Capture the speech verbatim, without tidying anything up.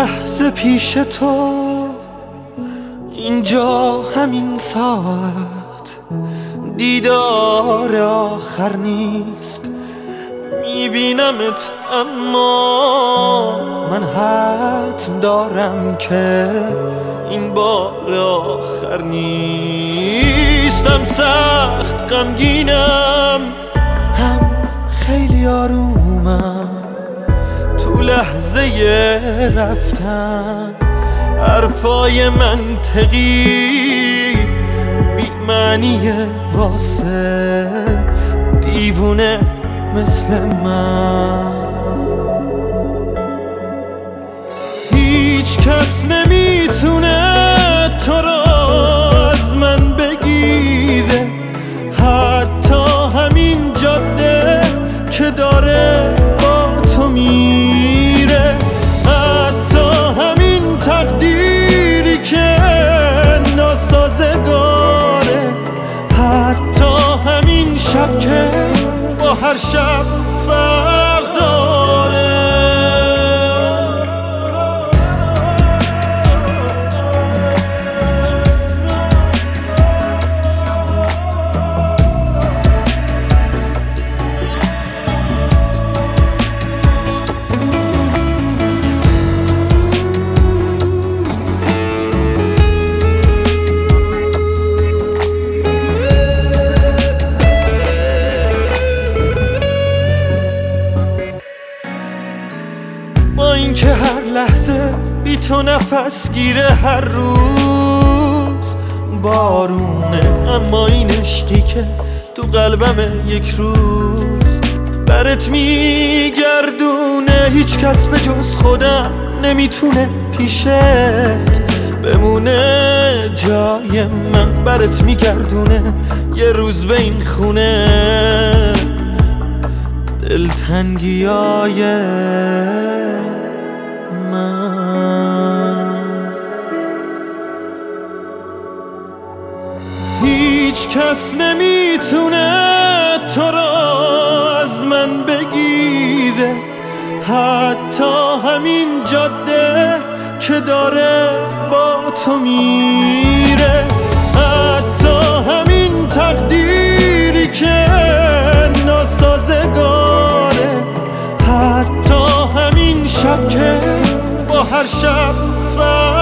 لحظه پیش تو اینجا همین ساعت دیدار آخر نیست. میبینمت اما من حتم دارم که این بار آخر نیستم. سخت غمگینم هم خیلی آرومم تو لحظه رفتن. حرفای منطقی بی معنیه واسه دیوونه مثل من. هیچ کس نمیتونه تو رو از من بگیره، حتی همین جاده که داره با تو میره، حتی همین تقدیری که ناسازگاره، حتی همین شب که با هر شب فرق داره. با اینکه هر لحظه بی تو نفس گیره، هر روز بارونه، اما این عشقی که تو قلبمه یک روز برات میگردونه. هیچ کس به جز خودم نمیتونه پیشت بمونه، جای من برات میگردونه یه روز به این خونه. دلتنگیای من هیچ کس نمیتونه تو رو از من بگیره، حتی همین جاده که داره با تو میره، حتی همین تقدیری که ناسازگاره، حتی همین شب که با هر شب فرق